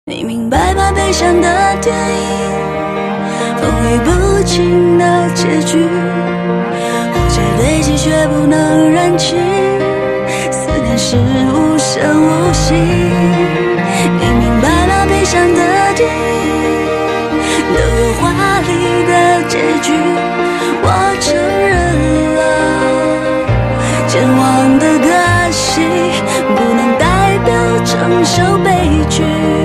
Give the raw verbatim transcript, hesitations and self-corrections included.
你明白吗？悲伤的电影，风雨不清的结局，误解堆积却不能燃起，思念是无声无息。你明白吗？悲伤的电影都有华丽的结局，我承认了，健忘的个性不能代表承受悲剧。